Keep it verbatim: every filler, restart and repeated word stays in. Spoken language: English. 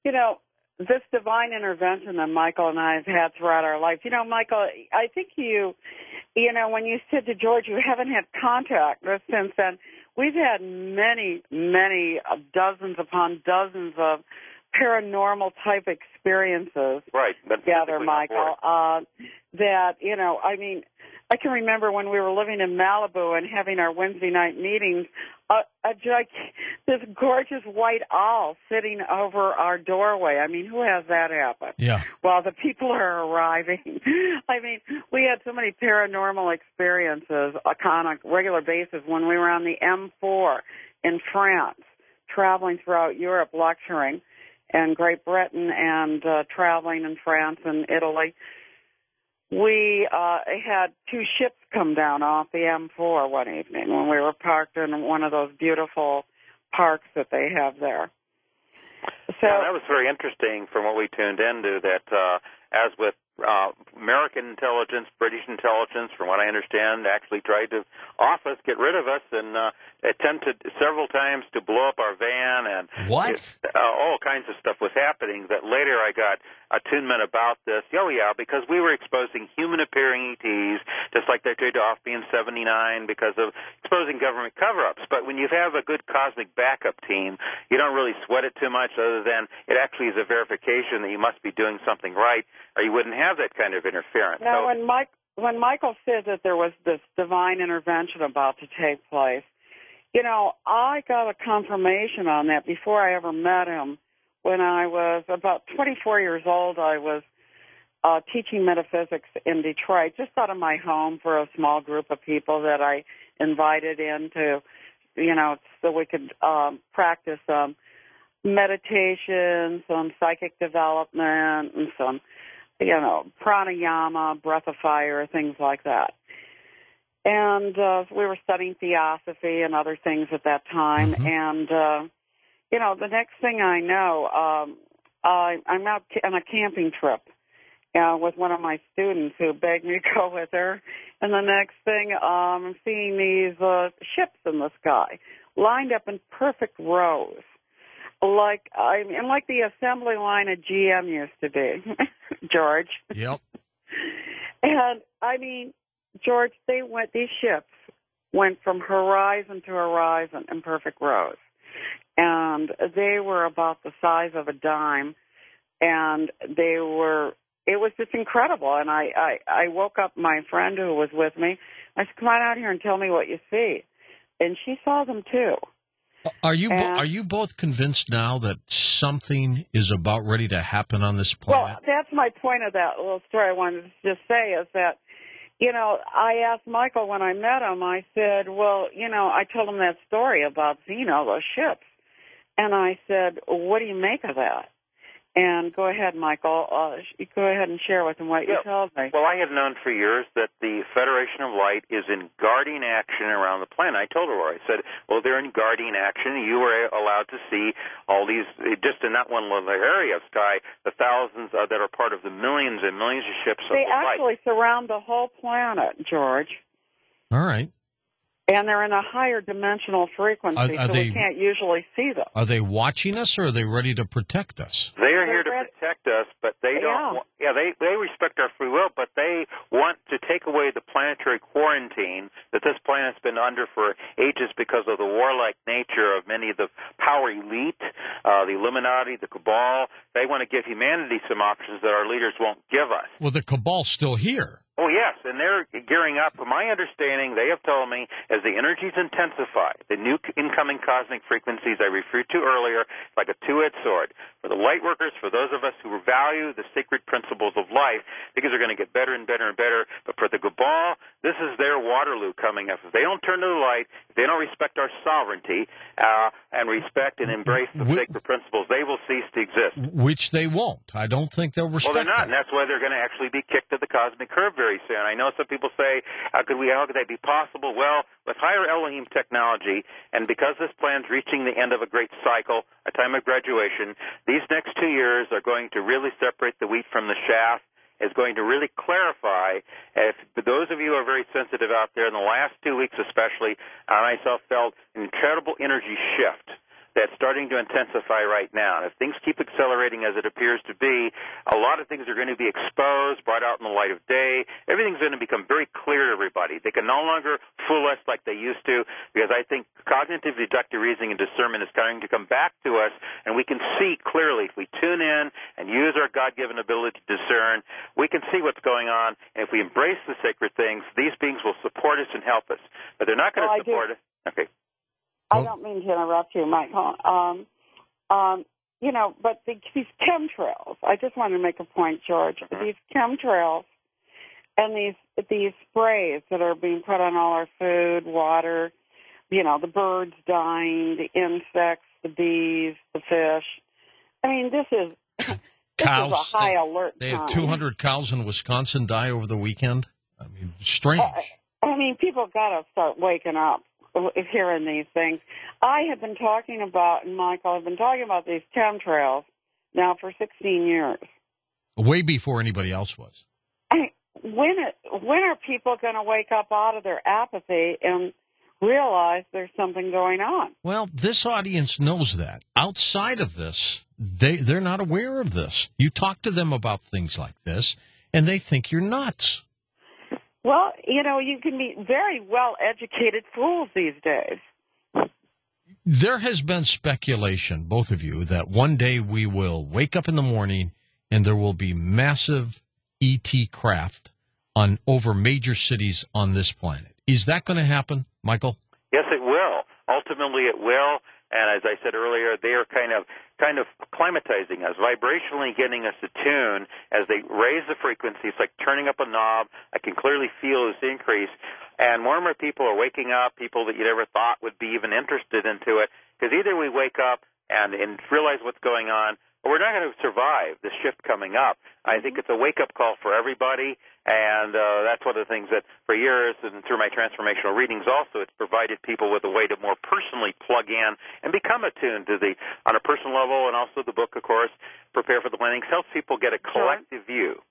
you know, this divine intervention that Michael and I have had throughout our life. You know, Michael, I think you, you know, when you said to George you haven't had contact since then, we've had many, many uh, dozens upon dozens of paranormal type experiences right, together, Michael. Uh, that, you know, I mean, I can remember when we were living in Malibu and having our Wednesday night meetings, a, a gig- this gorgeous white owl sitting over our doorway. I mean, who has that happen? Yeah. While the people are arriving. I mean, we had so many paranormal experiences on a regular basis when we were on the M four in France, traveling throughout Europe, lecturing, and Great Britain, and uh, traveling in France and Italy. We uh, had two ships come down off the M four one evening when we were parked in one of those beautiful parks that they have there. So yeah, that was very interesting from what we tuned into, that uh, as with uh, American intelligence, British intelligence, from what I understand, actually tried to off us, get rid of us, and uh, attempted several times to blow up our van, and what? It, uh, all kinds of stuff was happening that later I got attunement about this. Oh, yeah, because we were exposing human-appearing E Ts, just like they tried to off me in seventy-nine because of exposing government cover-ups. But when you have a good cosmic backup team, you don't really sweat it too much, other than it actually is a verification that you must be doing something right, or you wouldn't have that kind of interference. Now, so, when Mike, when Michael said that there was this divine intervention about to take place, you know, I got a confirmation on that before I ever met him. When I was about twenty-four years old, I was uh, teaching metaphysics in Detroit, just out of my home for a small group of people that I invited in to, you know, so we could um, practice um, meditation, some psychic development, and some, you know, pranayama, breath of fire, things like that. And uh, we were studying theosophy and other things at that time. Mm-hmm. And, uh, you know, the next thing I know, um, I, I'm out on a camping trip uh, with one of my students who begged me to go with her. And the next thing, um, I'm seeing these uh, ships in the sky lined up in perfect rows. Like I mean, like the assembly line at G M used to be, George. Yep. And I mean, George, they went. These ships went from horizon to horizon in perfect rows, and they were about the size of a dime, and they were. It was just incredible. And I, I, I woke up my friend who was with me. I said, "Come on out here and tell me what you see," and she saw them too. Are you and, are you both convinced now that something is about ready to happen on this planet? Well, that's my point of that little story I wanted to just say is that, you know, I asked Michael when I met him, I said, well, you know, I told him that story about Zeno, those ships. And I said, well, what do you make of that? And go ahead, Michael. Uh, go ahead and share with him what yeah, you told me. Well, I had known for years that the Federation of Light is in guarding action around the planet. I told her, I said, well, they're in guarding action. You were allowed to see all these, just in that one little area of sky, the thousands uh, that are part of the millions and millions of ships of they the light. They actually surround the whole planet, George. All right. And they're in a higher dimensional frequency, are, are so they, we can't usually see them. Are they watching us, or are they ready to protect us? They are here to protect us, but they don't. Yeah, yeah they, they respect our free will, but they want to take away the planetary quarantine that this planet's been under for ages because of the warlike nature of many of the power elite, uh, the Illuminati, the Cabal. They want to give humanity some options that our leaders won't give us. Well, the Cabal's still here. Oh, yes, and they're gearing up. From my understanding, they have told me, as the energies intensify, the new incoming cosmic frequencies I referred to earlier, like a two-edged sword, for the light workers, for those of us who value the sacred principles of life, because they're going to get better and better and better. But for the Cabal, this is their Waterloo coming up. If they don't turn to the light, if they don't respect our sovereignty uh, and respect and embrace the Wh- sacred principles, they will cease to exist. Which they won't. I don't think they'll respect Well, they're not, that. and that's why they're going to actually be kicked to the cosmic curve very soon. I know some people say, how could we, how could that be possible? Well, with higher Elohim technology, and because this plan's reaching the end of a great cycle, a time of graduation, these next two years are going to really separate the wheat from the chaff, is going to really clarify. If those of you who are very sensitive out there, in the last two weeks especially, I myself felt an incredible energy shift that's starting to intensify right now. And if things keep accelerating as it appears to be, a lot of things are going to be exposed, brought out in the light of day. Everything's going to become very clear to everybody. They can no longer fool us like they used to, because I think cognitive deductive reasoning and discernment is starting to come back to us, and we can see clearly if we tune in and use our God-given ability to discern, we can see what's going on. And if we embrace the sacred things, these beings will support us and help us. But they're not going to well, support us. Okay. I don't mean to interrupt you, Michael. Um, um, you know, but the, these chemtrails, I just wanted to make a point, George. Mm-hmm. These chemtrails and these these sprays that are being put on all our food, water, you know, the birds dying, the insects, the bees, the fish. I mean, this is, this cows, is a high alert They time. had two hundred cows in Wisconsin die over the weekend. I mean, strange. Uh, I mean, people got to start waking up. Hearing these things. I have been talking about, and Michael, I've been talking about these chemtrails now for sixteen years. Way before anybody else was. I, when, it, when are people going to wake up out of their apathy and realize there's something going on? Well, this audience knows that. Outside of this, they, they're not aware of this. You talk to them about things like this, and they think you're nuts. Well, you know, you can be very well-educated fools these days. There has been speculation, both of you, that one day we will wake up in the morning and there will be massive E T craft on over major cities on this planet. Is that going to happen, Michael? Yes, it will. Ultimately, it will. And as I said earlier, they are kind of kind of climatizing us, vibrationally getting us attuned as they raise the frequency. It's like turning up a knob. I can clearly feel this increase. And more and more people are waking up, people that you never thought would be even interested into it, because either we wake up and, and realize what's going on, or we're not going to survive this shift coming up. I think it's a wake-up call for everybody, and uh, that's one of the things that for years and through my transformational readings also, it's provided people with a way to more personally plug in and become attuned to the, on a personal level, and also the book, of course, Prepare for the Landings, helps people get a collective view.